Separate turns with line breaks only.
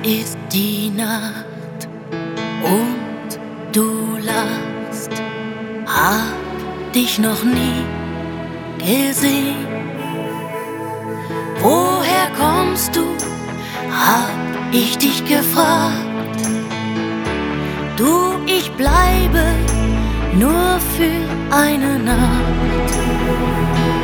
ist die Nacht und du lachst. Hab dich noch nie gesehen. Woher kommst du? Hab ich dich gefragt. Du, ich bleibe nur für eine Nacht.